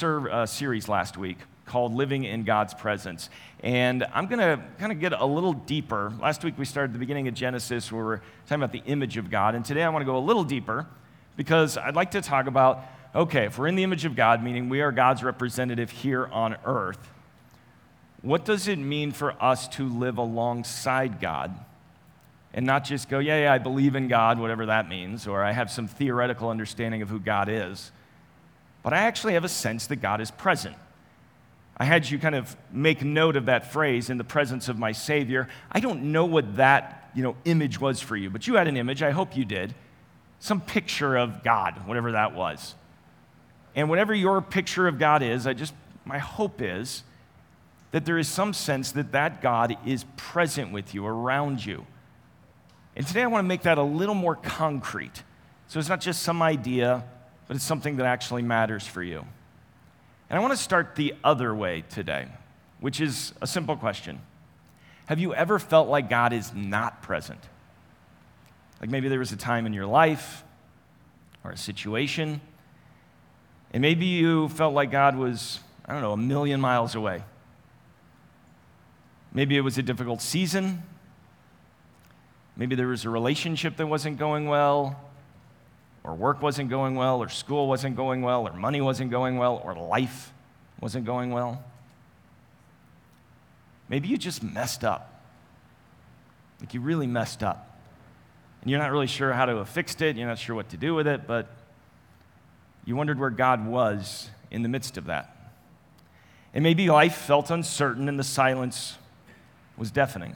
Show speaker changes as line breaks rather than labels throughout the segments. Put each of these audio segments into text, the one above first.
series last week called Living in God's Presence. And I'm going to kind of get a little deeper. Last week we started at the beginning of Genesis where we're talking about the image of God. And today I want to go a little deeper because I'd like to talk about, okay, if we're in the image of God, meaning we are God's representative here on earth, what does it mean for us to live alongside God and not just go, yeah, I believe in God, whatever that means, or I have some theoretical understanding of who God is, but I actually have a sense that God is present. I had you kind of make note of that phrase, in the presence of my Savior. I don't know what that, image was for you, but you had an image, I hope you did, some picture of God, whatever that was. And whatever your picture of God is, my hope is that there is some sense that God is present with you, around you. And today I want to make that a little more concrete. So it's not just some idea, but it's something that actually matters for you. And I want to start the other way today, which is a simple question. Have you ever felt like God is not present? Like maybe there was a time in your life or a situation, and maybe you felt like God was, a million miles away. Maybe it was a difficult season. Maybe there was a relationship that wasn't going well, or work wasn't going well, or school wasn't going well, or money wasn't going well, or life wasn't going well. Maybe you just messed up. Like you really messed up. And you're not really sure how to have fixed it, you're not sure what to do with it, but you wondered where God was in the midst of that. And maybe life felt uncertain and the silence was deafening.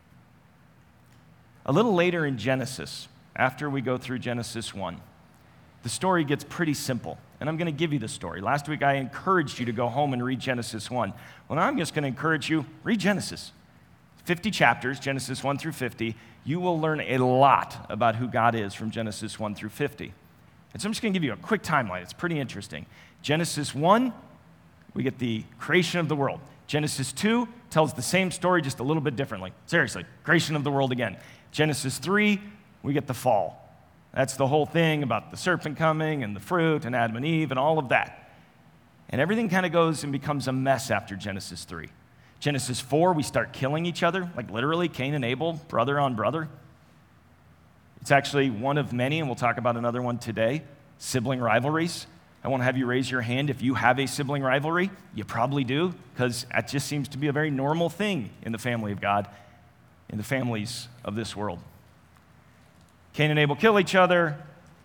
A little later in Genesis, after we go through Genesis 1, the story gets pretty simple, and I'm going to give you the story. Last week I encouraged you to go home and read Genesis 1. Well, now I'm just going to encourage you, read Genesis. 50 chapters, Genesis 1 through 50. You will learn a lot about who God is from Genesis 1 through 50. And so I'm just going to give you a quick timeline. It's pretty interesting. Genesis 1, we get the creation of the world. Genesis 2 tells the same story just a little bit differently. Seriously, creation of the world again. Genesis 3, we get the fall. That's the whole thing about the serpent coming and the fruit and Adam and Eve and all of that. And everything kind of goes and becomes a mess after Genesis 3. Genesis 4, we start killing each other, like literally Cain and Abel, brother on brother. It's actually one of many, and we'll talk about another one today, sibling rivalries. I want to have you raise your hand if you have a sibling rivalry. You probably do, because that just seems to be a very normal thing in the family of God, in the families of this world. Cain and Abel kill each other,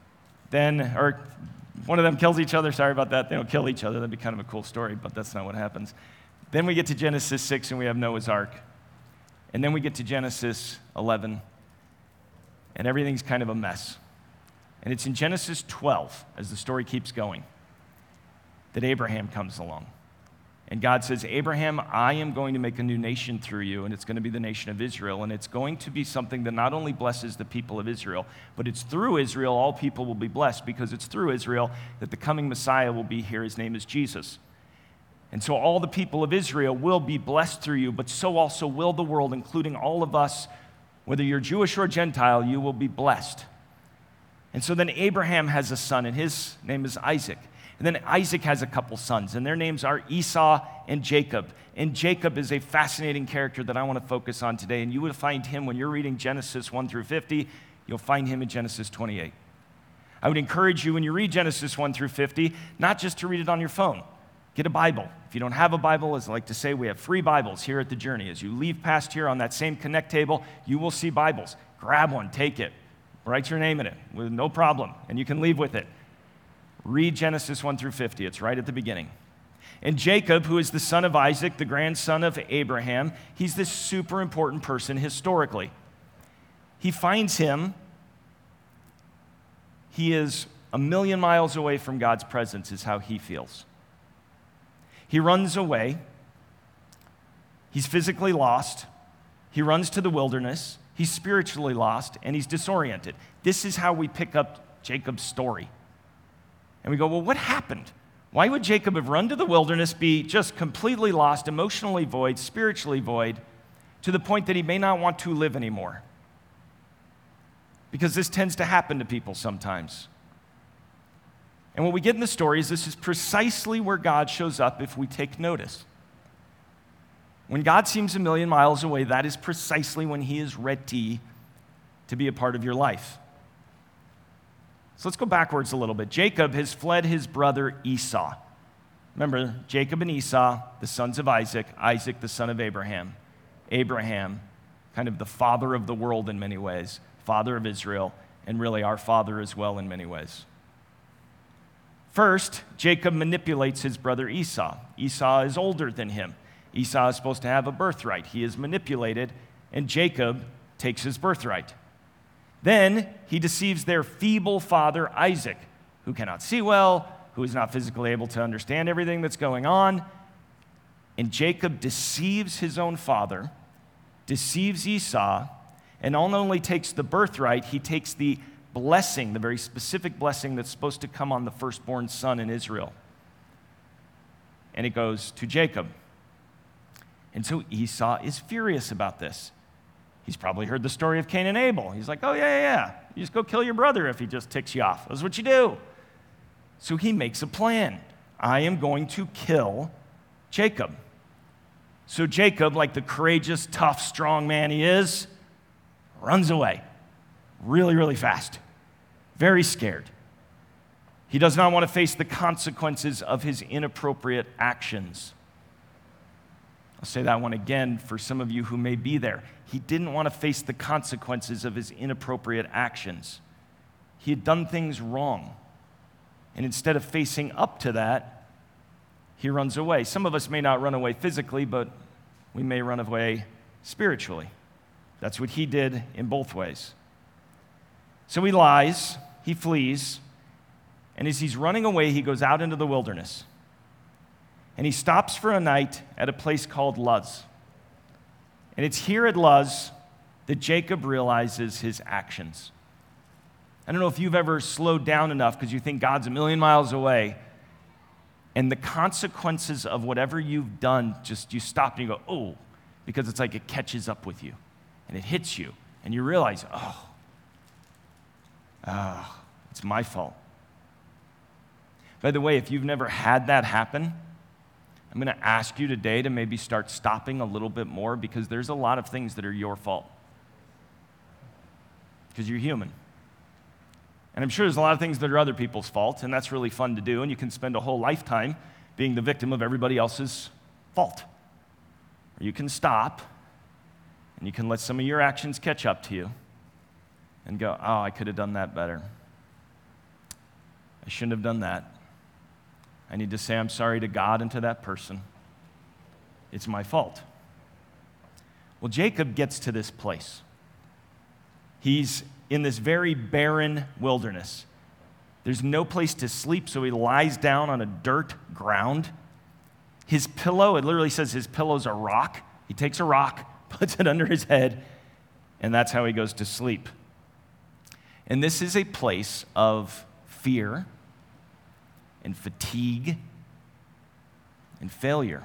or one of them kills each other, sorry about that. They don't kill each other, that'd be kind of a cool story, but that's not what happens. Then we get to Genesis 6 and we have Noah's Ark. And then we get to Genesis 11 and everything's kind of a mess. And it's in Genesis 12, as the story keeps going, that Abraham comes along. And God says, Abraham, I am going to make a new nation through you, and it's going to be the nation of Israel. And it's going to be something that not only blesses the people of Israel, but it's through Israel all people will be blessed, because it's through Israel that the coming Messiah will be here. His name is Jesus. And so all the people of Israel will be blessed through you, but so also will the world, including all of us. Whether you're Jewish or Gentile, you will be blessed. And so then Abraham has a son, and his name is Isaac. And then Isaac has a couple sons, and their names are Esau and Jacob. And Jacob is a fascinating character that I want to focus on today. And you will find him when you're reading Genesis 1 through 50, you'll find him in Genesis 28. I would encourage you when you read Genesis 1 through 50, not just to read it on your phone. Get a Bible. If you don't have a Bible, as I like to say, we have free Bibles here at the Journey. As you leave past here on that same Connect table, you will see Bibles. Grab one, take it, write your name in it with no problem, and you can leave with it. Read Genesis 1 through 50. It's right at the beginning. And Jacob, who is the son of Isaac, the grandson of Abraham, he's this super important person historically. He finds him. He is a million miles away from God's presence, is how he feels. He runs away. He's physically lost. He runs to the wilderness. He's spiritually lost, and he's disoriented. This is how we pick up Jacob's story. And we go, well, what happened? Why would Jacob have run to the wilderness, be just completely lost, emotionally void, spiritually void, to the point that he may not want to live anymore? Because this tends to happen to people sometimes. And what we get in the story is this is precisely where God shows up if we take notice. When God seems a million miles away, that is precisely when he is ready to be a part of your life. So let's go backwards a little bit. Jacob has fled his brother Esau. Remember, Jacob and Esau, the sons of Isaac, Isaac the son of Abraham. Abraham, kind of the father of the world in many ways, father of Israel, and really our father as well in many ways. First, Jacob manipulates his brother Esau. Esau is older than him. Esau is supposed to have a birthright. He is manipulated, and Jacob takes his birthright. Then he deceives their feeble father Isaac, who cannot see well, who is not physically able to understand everything that's going on. And Jacob deceives his own father, deceives Esau, and not only takes the birthright, he takes the blessing, the very specific blessing that's supposed to come on the firstborn son in Israel. And it goes to Jacob. And so Esau is furious about this. He's probably heard the story of Cain and Abel. He's like, oh, yeah. You just go kill your brother if he just ticks you off. That's what you do. So he makes a plan. I am going to kill Jacob. So Jacob, like the courageous, tough, strong man he is, runs away really, really fast. Very scared. He does not want to face the consequences of his inappropriate actions. I'll say that one again for some of you who may be there. He didn't want to face the consequences of his inappropriate actions. He had done things wrong. And instead of facing up to that, he runs away. Some of us may not run away physically, but we may run away spiritually. That's what he did in both ways. So he lies, he flees, and as he's running away, he goes out into the wilderness. And he stops for a night at a place called Luz. And it's here at Luz that Jacob realizes his actions. I don't know if you've ever slowed down enough because you think God's a million miles away, and the consequences of whatever you've done, just you stop and you go, oh, because it's like it catches up with you, and it hits you, and you realize, it's my fault. By the way, if you've never had that happen, I'm going to ask you today to maybe start stopping a little bit more because there's a lot of things that are your fault. Because you're human. And I'm sure there's a lot of things that are other people's fault, and that's really fun to do, and you can spend a whole lifetime being the victim of everybody else's fault. Or you can stop, and you can let some of your actions catch up to you and go, oh, I could have done that better. I shouldn't have done that. I need to say I'm sorry to God and to that person. It's my fault. Well, Jacob gets to this place. He's in this very barren wilderness. There's no place to sleep, so he lies down on a dirt ground. His pillow, it literally says his pillow's a rock. He takes a rock, puts it under his head, and that's how he goes to sleep. And this is a place of fear and fatigue and failure.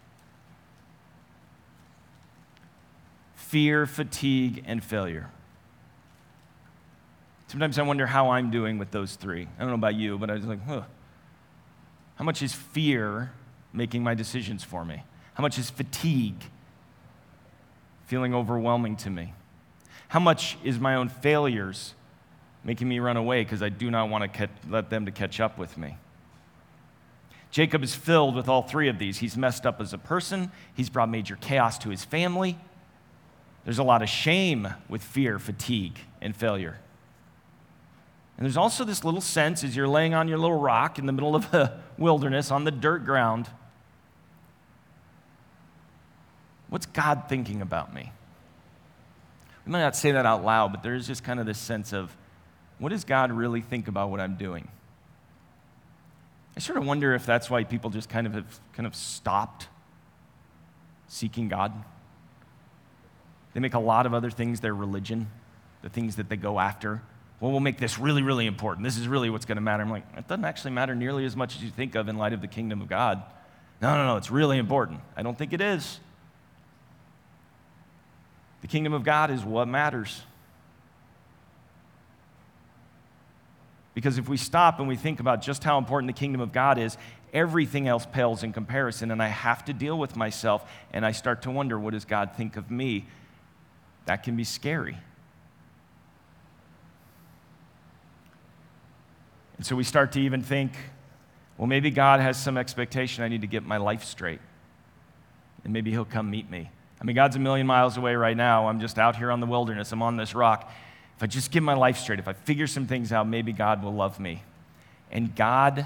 Fear, fatigue, and failure. Sometimes I wonder how I'm doing with those three. I don't know about you, but I was like, how much is fear making my decisions for me? How much is fatigue feeling overwhelming to me? How much is my own failures making me run away because I do not want to let them to catch up with me? Jacob is filled with all three of these. He's messed up as a person. He's brought major chaos to his family. There's a lot of shame with fear, fatigue, and failure. And there's also this little sense as you're laying on your little rock in the middle of a wilderness on the dirt ground, what's God thinking about me? We might not say that out loud, but there's just kind of this sense of, what does God really think about what I'm doing? I sort of wonder if that's why people just kind of stopped seeking God. They make a lot of other things their religion, the things that they go after. Well, we'll make this really, really important. This is really what's going to matter. I'm like, it doesn't actually matter nearly as much as you think of in light of the kingdom of God. No, it's really important. I don't think it is. The kingdom of God is what matters. Because if we stop and we think about just how important the kingdom of God is, everything else pales in comparison, and I have to deal with myself, and I start to wonder, what does God think of me? That can be scary. And so we start to even think, well, maybe God has some expectation I need to get my life straight, and maybe he'll come meet me. I mean, God's a million miles away right now. I'm just out here on the wilderness. I'm on this rock. If I just get my life straight, if I figure some things out, maybe God will love me. And God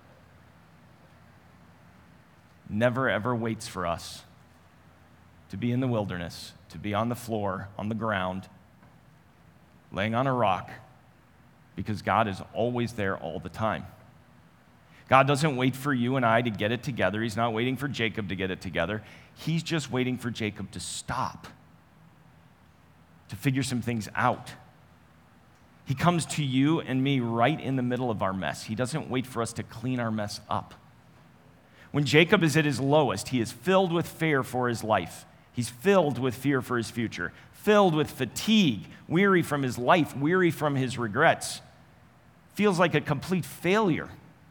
never, ever waits for us to be in the wilderness, to be on the floor, on the ground, laying on a rock, because God is always there all the time. God doesn't wait for you and I to get it together. He's not waiting for Jacob to get it together. He's just waiting for Jacob to stop, to figure some things out. He comes to you and me right in the middle of our mess. He doesn't wait for us to clean our mess up. When Jacob is at his lowest, he is filled with fear for his life. He's filled with fear for his future, filled with fatigue, weary from his life, weary from his regrets. Feels like a complete failure.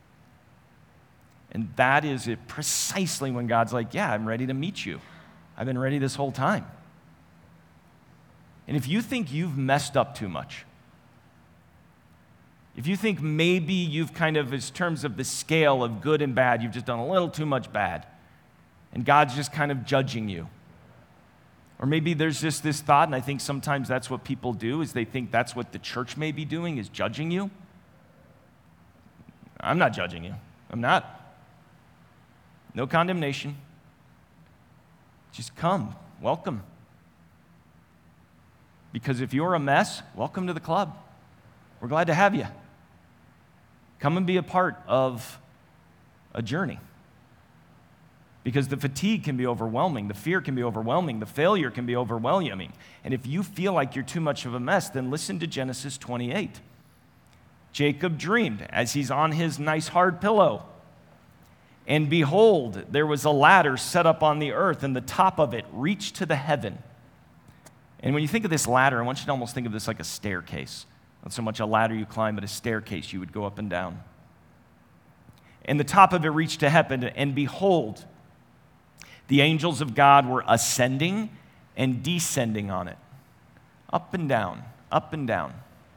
And that is it precisely when God's like, yeah, I'm ready to meet you. I've been ready this whole time. And if you think you've messed up too much, if you think maybe you've kind of, in terms of the scale of good and bad, you've just done a little too much bad, and God's just kind of judging you. Or maybe there's just this thought, and I think sometimes that's what people do, is they think that's what the church may be doing, is judging you. I'm not judging you. I'm not. No condemnation. Just come. Welcome. Because if you're a mess, welcome to the club. We're glad to have you. Come and be a part of a journey. Because the fatigue can be overwhelming, the fear can be overwhelming, the failure can be overwhelming. And if you feel like you're too much of a mess, then listen to Genesis 28. Jacob dreamed as he's on his nice hard pillow. And behold, there was a ladder set up on the earth, and the top of it reached to the heaven. And when you think of this ladder, I want you to almost think of this like a staircase. Not so much a ladder you climb, but a staircase you would go up and down. And the top of it reached to heaven, and behold, the angels of God were ascending and descending on it. Up and down, up and down.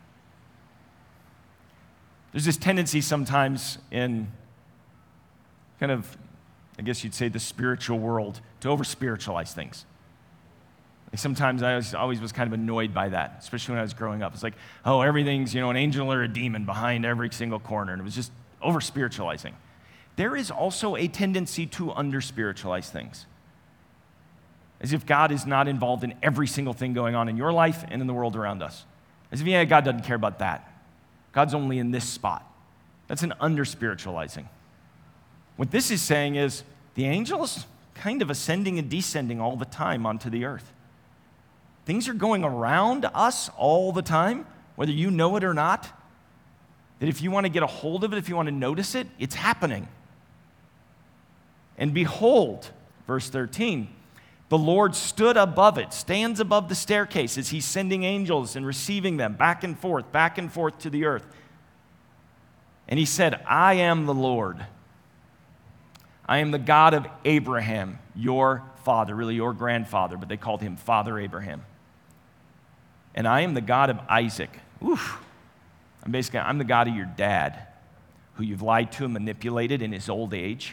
There's this tendency sometimes in kind of, I guess you'd say, the spiritual world to over-spiritualize things. Like sometimes I always was kind of annoyed by that, especially when I was growing up. It's like, oh, everything's, an angel or a demon behind every single corner, and it was just over-spiritualizing. There is also a tendency to under-spiritualize things, as if God is not involved in every single thing going on in your life and in the world around us. As if, God doesn't care about that. God's only in this spot. That's an under-spiritualizing. What this is saying is the angels kind of ascending and descending all the time onto the earth. Things are going around us all the time, whether you know it or not, that if you want to get a hold of it, if you want to notice it, it's happening. And behold, verse 13, the Lord stood above it, stands above the staircase as he's sending angels and receiving them back and forth to the earth. And he said, I am the Lord. I am the God of Abraham, your father, really your grandfather, but they called him Father Abraham. And I am the God of Isaac. Oof. I'm the God of your dad, who you've lied to and manipulated in his old age.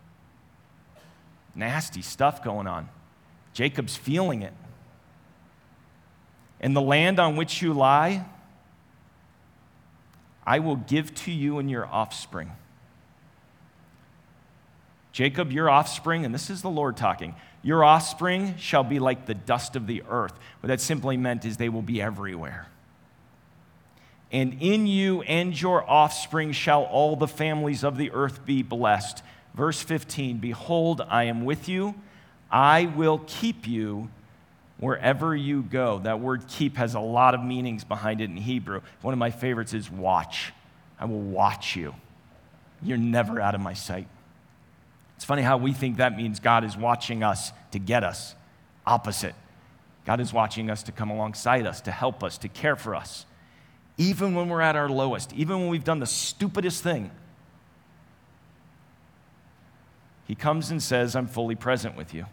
Nasty stuff going on. Jacob's feeling it. And the land on which you lie, I will give to you and your offspring. Jacob, your offspring, and this is the Lord talking, your offspring shall be like the dust of the earth. What that simply meant is they will be everywhere. And in you and your offspring shall all the families of the earth be blessed. Verse 15, behold, I am with you. I will keep you wherever you go. That word keep has a lot of meanings behind it in Hebrew. One of my favorites is watch. I will watch you. You're never out of my sight. It's funny how we think that means God is watching us to get us. Opposite. God is watching us to come alongside us, to help us, to care for us. even when we're at our lowest, even when we've done the stupidest thing, he comes and says, I'm fully present with you.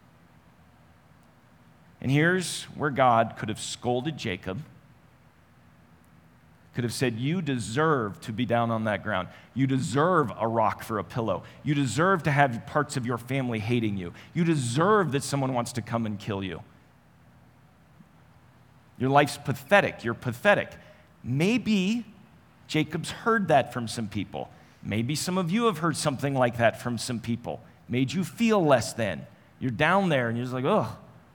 And here's where God could have scolded Jacob, could have said, you deserve to be down on that ground. You deserve a rock for a pillow. You deserve to have parts of your family hating you. You deserve that someone wants to come and kill you. Your life's pathetic. You're pathetic. Maybe Jacob's heard that from some people. Maybe some of you have heard something like that from some people. Made you feel less than. You're down there and you're just like, ugh.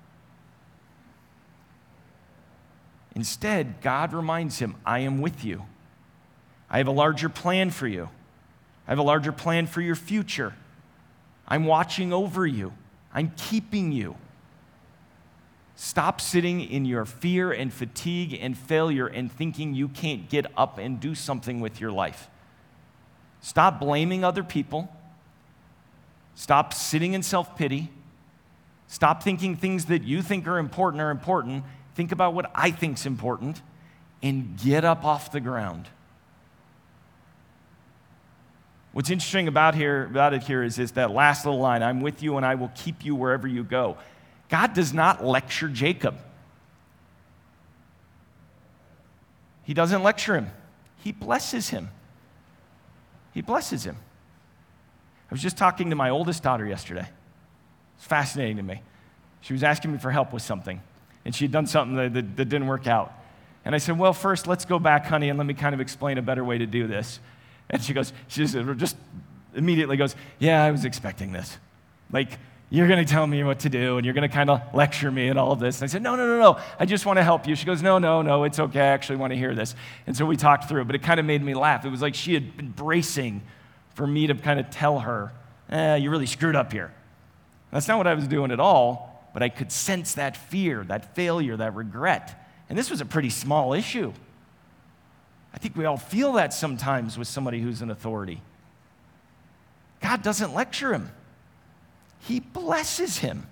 Instead, God reminds him, I am with you. I have a larger plan for you. I have a larger plan for your future. I'm watching over you. I'm keeping you. Stop sitting in your fear and fatigue and failure and thinking you can't get up and do something with your life. Stop blaming other people. Stop sitting in self-pity. Stop thinking things that you think are important. Think about what I think's important and get up off the ground. What's interesting about it here is that last little line, I'm with you and I will keep you wherever you go. God does not lecture Jacob. He doesn't lecture him. He blesses him. He blesses him. I was just talking to my oldest daughter yesterday. It's fascinating to me. She was asking me for help with something. And she had done something that didn't work out. And I said, well, first, let's go back, honey, and let me kind of explain a better way to do this. And she just immediately goes, yeah, I was expecting this. Like, you're going to tell me what to do, and you're going to kind of lecture me and all of this. And I said, no, I just want to help you. She goes, no, it's okay. I actually want to hear this. And so we talked through it, but it kind of made me laugh. It was like she had been bracing for me to kind of tell her, you really screwed up here. That's not what I was doing at all. But I could sense that fear, that failure, that regret. And this was a pretty small issue. I think we all feel that sometimes with somebody who's in authority. God doesn't lecture him. He blesses him.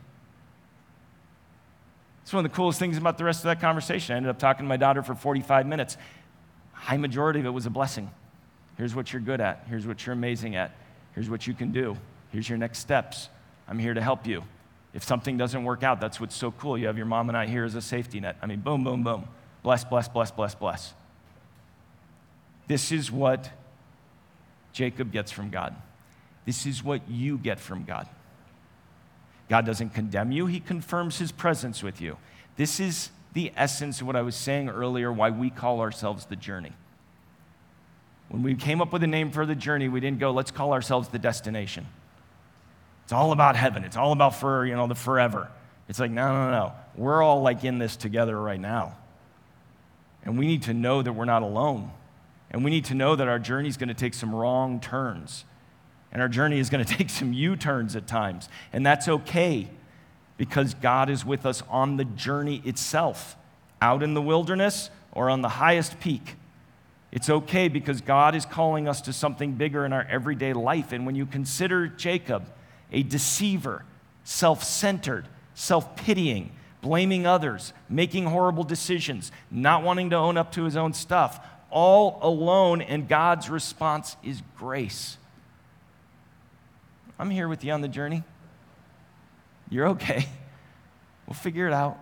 It's one of the coolest things about the rest of that conversation. I ended up talking to my daughter for 45 minutes. High majority of it was a blessing. Here's what you're good at. Here's what you're amazing at. Here's what you can do. Here's your next steps. I'm here to help you. If something doesn't work out, that's what's so cool. You have your mom and I here as a safety net. I mean, boom, boom, boom. Bless, bless, bless, bless, bless. This is what Jacob gets from God. This is what you get from God. God doesn't condemn you. He confirms his presence with you. This is the essence of what I was saying earlier, why we call ourselves The Journey. When we came up with a name for The Journey, we didn't go, let's call ourselves The Destination. It's all about heaven. It's all about the forever. It's like, no. We're all like in this together right now. And we need to know that we're not alone. And we need to know that our journey is going to take some wrong turns. And our journey is going to take some U-turns at times. And that's okay because God is with us on the journey itself, out in the wilderness or on the highest peak. It's okay because God is calling us to something bigger in our everyday life. And when you consider Jacob, a deceiver, self-centered, self-pitying, blaming others, making horrible decisions, not wanting to own up to his own stuff, all alone, and God's response is grace. I'm here with you on the journey. You're okay. We'll figure it out.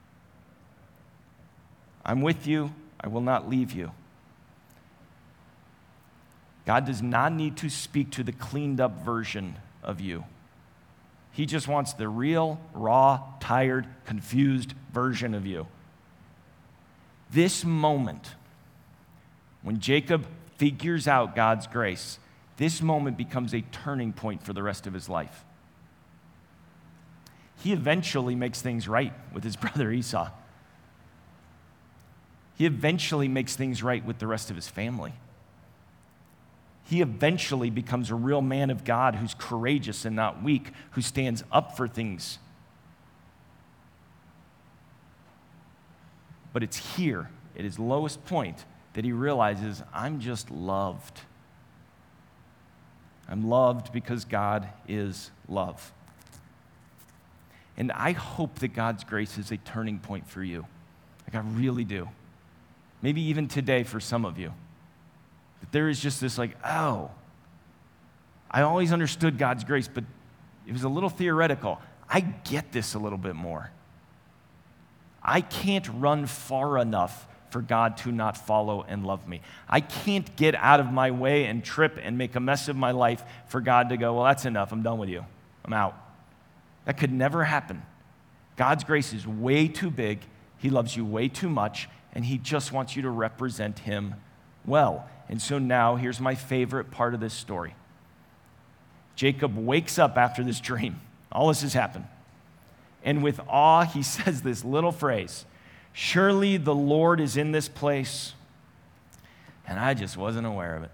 I'm with you. I will not leave you. God does not need to speak to the cleaned up version of you. He just wants the real, raw, tired, confused version of you. This moment, when Jacob figures out God's grace, this moment becomes a turning point for the rest of his life. He eventually makes things right with his brother Esau. He eventually makes things right with the rest of his family. He eventually becomes a real man of God who's courageous and not weak, who stands up for things. But it's here, at his lowest point, that he realizes, I'm just loved. I'm loved because God is love. And I hope that God's grace is a turning point for you. Like, I really do. maybe even today for some of you. That there is just this like, oh, I always understood God's grace, but it was a little theoretical. I get this a little bit more. I can't run far enough for God to not follow and love me. I can't get out of my way and trip and make a mess of my life for God to go, well, that's enough. I'm done with you. I'm out. That could never happen. God's grace is way too big. He loves you way too much, and he just wants you to represent him well. And so now, here's my favorite part of this story. Jacob wakes up after this dream. All this has happened. And with awe, he says this little phrase, "Surely the Lord is in this place, and I just wasn't aware of it."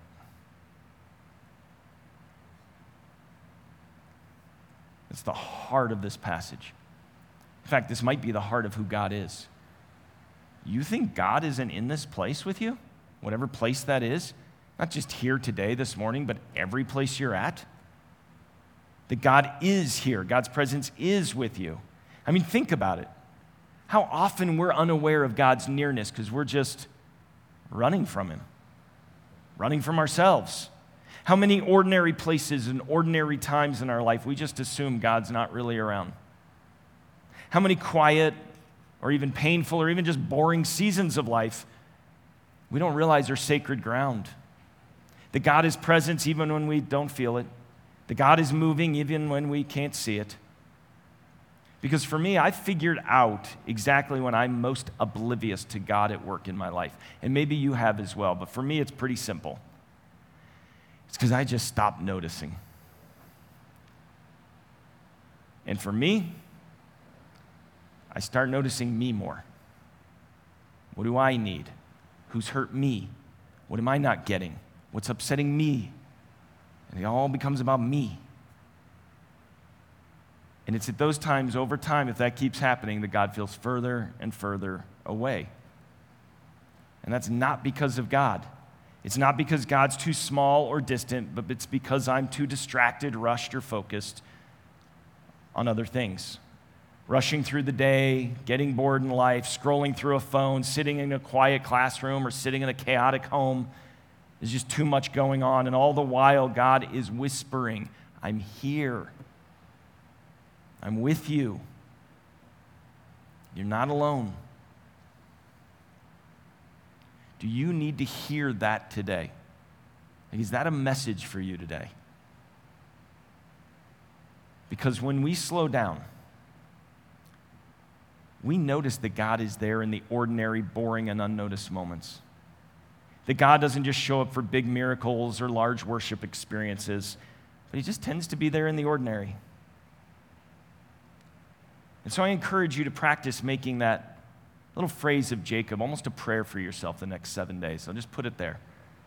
It's the heart of this passage. In fact, this might be the heart of who God is. You think God isn't in this place with you? Whatever place that is? Not just here today, this morning, but every place you're at? That God is here. God's presence is with you. I mean, think about it. How often we're unaware of God's nearness because we're just running from him, running from ourselves. How many ordinary places and ordinary times in our life we just assume God's not really around? How many quiet or even painful or even just boring seasons of life we don't realize are sacred ground? That God is present even when we don't feel it. That God is moving even when we can't see it. Because for me, I figured out exactly when I'm most oblivious to God at work in my life. And maybe you have as well, but for me, it's pretty simple. It's because I just stopped noticing. And for me, I start noticing me more. What do I need? Who's hurt me? What am I not getting? What's upsetting me? And it all becomes about me. And it's at those times, over time, if that keeps happening, that God feels further and further away. And that's not because of God. It's not because God's too small or distant, but it's because I'm too distracted, rushed, or focused on other things. Rushing through the day, getting bored in life, scrolling through a phone, sitting in a quiet classroom, or sitting in a chaotic home. There's just too much going on. And all the while, God is whispering, I'm here. I'm with you. You're not alone. Do you need to hear that today? Like, is that a message for you today? Because when we slow down, we notice that God is there in the ordinary, boring, and unnoticed moments. That God doesn't just show up for big miracles or large worship experiences, but he just tends to be there in the ordinary. And so I encourage you to practice making that little phrase of Jacob almost a prayer for yourself the next 7 days. I'll just put it there.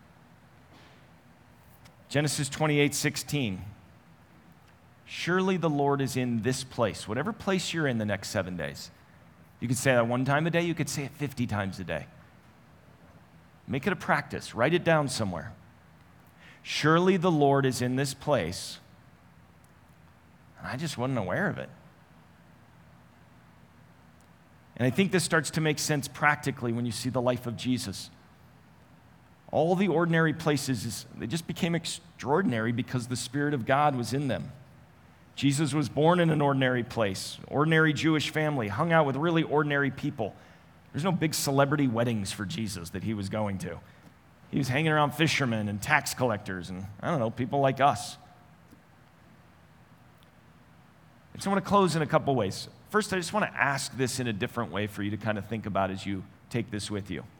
Genesis 28:16. Surely the Lord is in this place, whatever place you're in the next 7 days. You could say that one time a day, you could say it 50 times a day. Make it a practice. Write it down somewhere. Surely the Lord is in this place, and I just wasn't aware of it. And I think this starts to make sense practically when you see the life of Jesus. All the ordinary places, they just became extraordinary because the Spirit of God was in them. Jesus was born in an ordinary place, ordinary Jewish family, hung out with really ordinary people. There's no big celebrity weddings for Jesus that he was going to. He was hanging around fishermen and tax collectors and, I don't know, people like us. And so I want to close in a couple ways. First, I just want to ask this in a different way for you to kind of think about as you take this with you.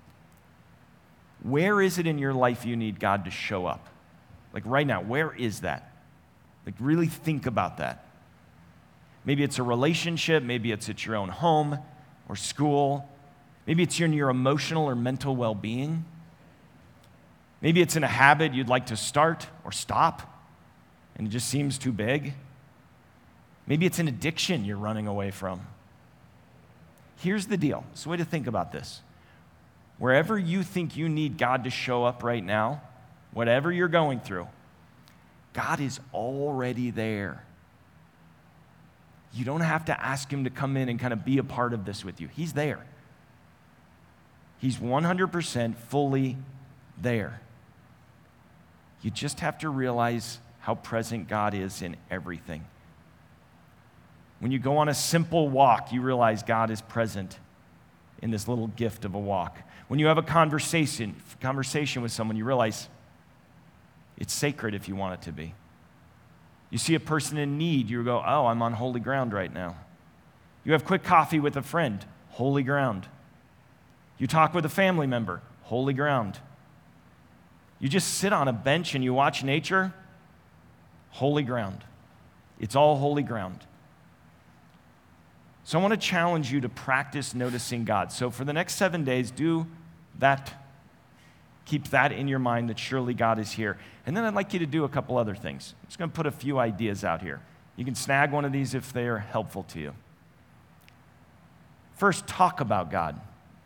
Where is it in your life you need God to show up? Like right now, where is that? Like really think about that. Maybe it's a relationship, maybe it's at your own home or school. Maybe it's in your emotional or mental well-being. Maybe it's in a habit you'd like to start or stop, and it just seems too big. Maybe it's an addiction you're running away from. Here's the deal. It's a way to think about this. Wherever you think you need God to show up right now, whatever you're going through, God is already there. You don't have to ask him to come in and kind of be a part of this with you. He's there. He's 100% fully there. You just have to realize how present God is in everything. When you go on a simple walk, you realize God is present in this little gift of a walk. When you have a conversation with someone, you realize it's sacred if you want it to be. You see a person in need, you go, oh, I'm on holy ground right now. You have quick coffee with a friend, holy ground. You talk with a family member, holy ground. You just sit on a bench and you watch nature, holy ground. It's all holy ground. So I want to challenge you to practice noticing God. So for the next 7 days, do that. Keep that in your mind that surely God is here. And then I'd like you to do a couple other things. I'm just going to put a few ideas out here. You can snag one of these if they are helpful to you. First, talk about God.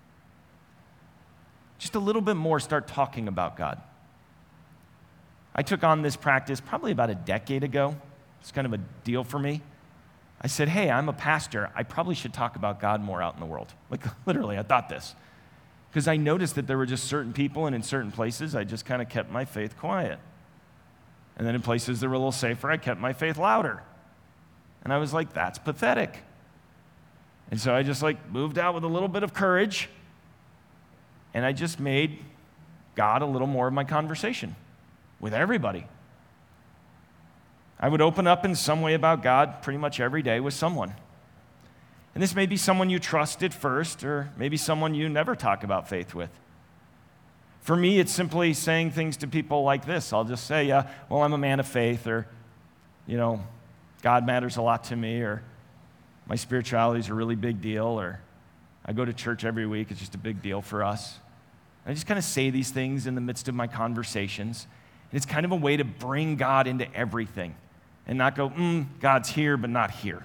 Just a little bit more, start talking about God. I took on this practice probably about a decade ago. It's kind of a deal for me. I said, hey, I'm a pastor. I probably should talk about God more out in the world. Like, literally, I thought this. Because I noticed that there were just certain people, and in certain places, I just kind of kept my faith quiet. And then in places that were a little safer, I kept my faith louder. And I was like, that's pathetic. And so I just moved out with a little bit of courage, and I just made God a little more of my conversation with everybody. I would open up in some way about God pretty much every day with someone. And this may be someone you trust at first, or maybe someone you never talk about faith with. For me, it's simply saying things to people like this. I'll just say, yeah, well, I'm a man of faith, or, God matters a lot to me, or my spirituality is a really big deal, or I go to church every week. It's just a big deal for us. I just kind of say these things in the midst of my conversations. And it's kind of a way to bring God into everything and not go, God's here, but not here.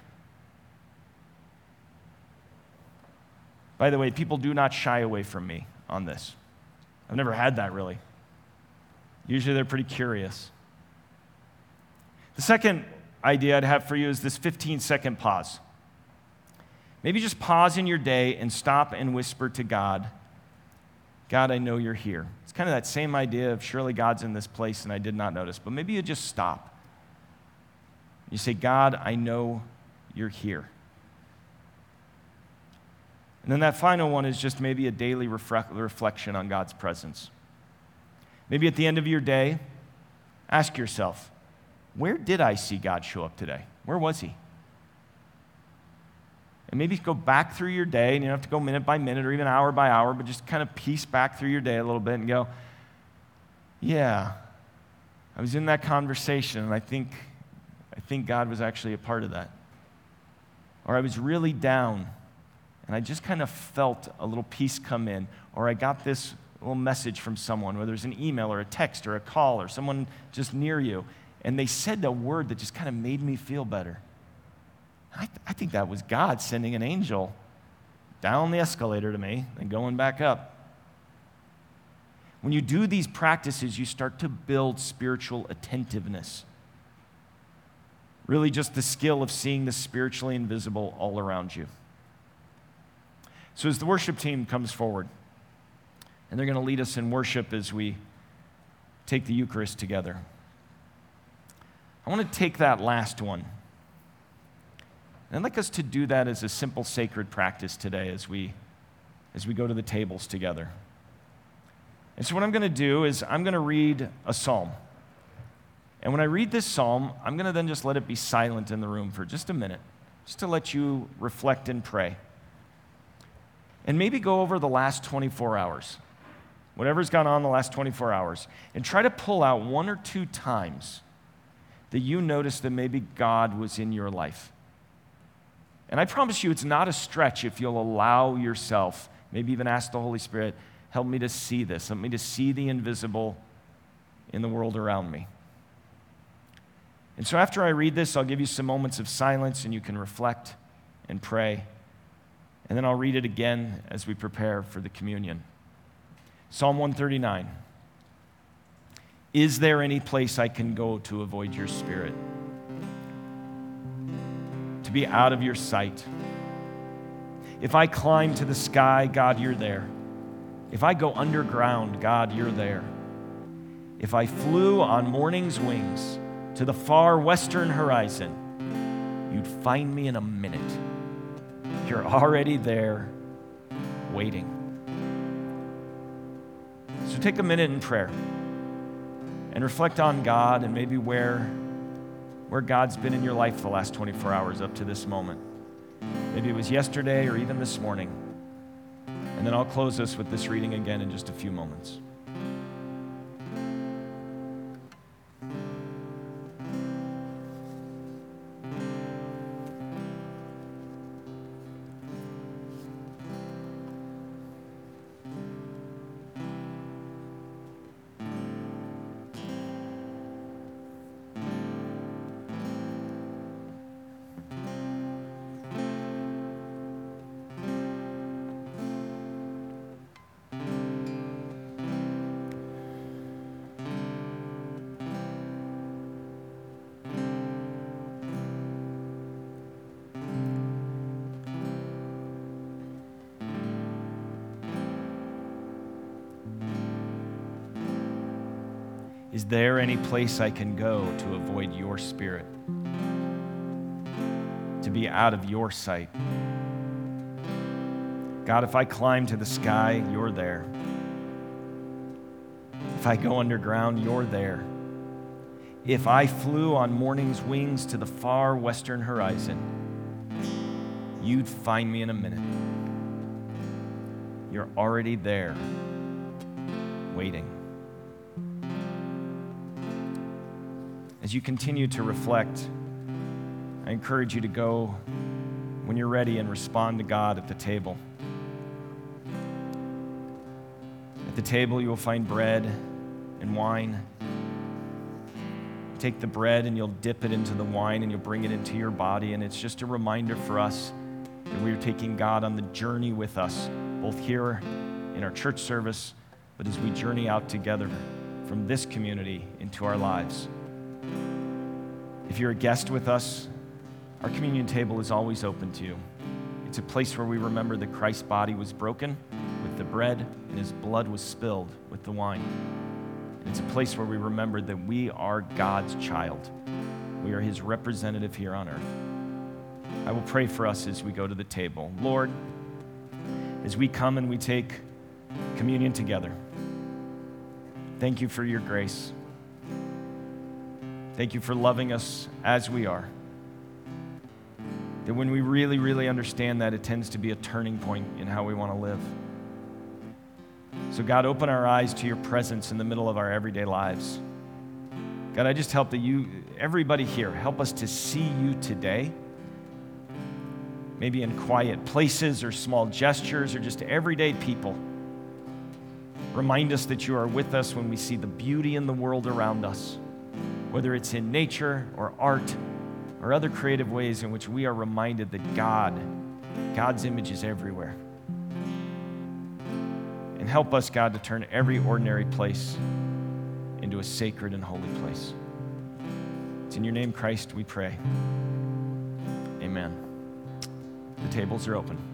By the way, people do not shy away from me on this. I've never had that, really. Usually they're pretty curious. The second idea I'd have for you is this 15-second pause. Maybe just pause in your day and stop and whisper to God, God, I know you're here. It's kind of that same idea of surely God's in this place and I did not notice. But maybe you just stop. You say, God, I know you're here. And then that final one is just maybe a daily reflection on God's presence. Maybe at the end of your day, ask yourself, where did I see God show up today? Where was he? And maybe go back through your day, and you don't have to go minute by minute or even hour by hour, but just kind of piece back through your day a little bit and go, yeah, I was in that conversation, and I think God was actually a part of that. Or I was really down, and I just kind of felt a little peace come in. Or I got this little message from someone, whether it's an email or a text or a call or someone just near you, and they said a word that just kind of made me feel better. I think that was God sending an angel down the escalator to me and going back up. When you do these practices, you start to build spiritual attentiveness. Really just the skill of seeing the spiritually invisible all around you. So as the worship team comes forward, and they're going to lead us in worship as we take the Eucharist together, I want to take that last one. And I'd like us to do that as a simple sacred practice today as we go to the tables together. And so what I'm going to do is I'm going to read a psalm. And when I read this psalm, I'm going to then just let it be silent in the room for just a minute, just to let you reflect and pray. And maybe go over the last 24 hours, whatever's gone on the last 24 hours, and try to pull out one or two times that you noticed that maybe God was in your life. And I promise you it's not a stretch if you'll allow yourself, maybe even ask the Holy Spirit, help me to see this, help me to see the invisible in the world around me. And so after I read this, I'll give you some moments of silence and you can reflect and pray. And then I'll read it again as we prepare for the communion. Psalm 139. Is there any place I can go to avoid your spirit? To be out of your sight? If I climb to the sky, God, you're there. If I go underground, God, you're there. If I flew on morning's wings to the far western horizon, you'd find me in a minute. You're already there, waiting. So take a minute in prayer and reflect on God and maybe where God's been in your life the last 24 hours up to this moment. Maybe it was yesterday or even this morning. And then I'll close us with this reading again in just a few moments. Is there any place I can go to avoid your spirit? To be out of your sight? God, if I climb to the sky, you're there. If I go underground, you're there. If I flew on morning's wings to the far western horizon, you'd find me in a minute. You're already there, waiting. As you continue to reflect, I encourage you to go when you're ready and respond to God at the table. At the table, you will find bread and wine. Take the bread and you'll dip it into the wine and you'll bring it into your body. And it's just a reminder for us that we're taking God on the journey with us, both here in our church service, but as we journey out together from this community into our lives. If you're a guest with us, our communion table is always open to you. It's a place where we remember that Christ's body was broken with the bread and his blood was spilled with the wine. And it's a place where we remember that we are God's child. We are his representative here on earth. I will pray for us as we go to the table. Lord, as we come and we take communion together, thank you for your grace. Thank you for loving us as we are. That when we really, really understand that, it tends to be a turning point in how we want to live. So God, open our eyes to your presence in the middle of our everyday lives. God, I just help that you, everybody here, help us to see you today. Maybe in quiet places or small gestures or just everyday people. Remind us that you are with us when we see the beauty in the world around us. Whether it's in nature or art or other creative ways in which we are reminded that God's image is everywhere. And help us, God, to turn every ordinary place into a sacred and holy place. It's in your name, Christ, we pray. Amen. The tables are open.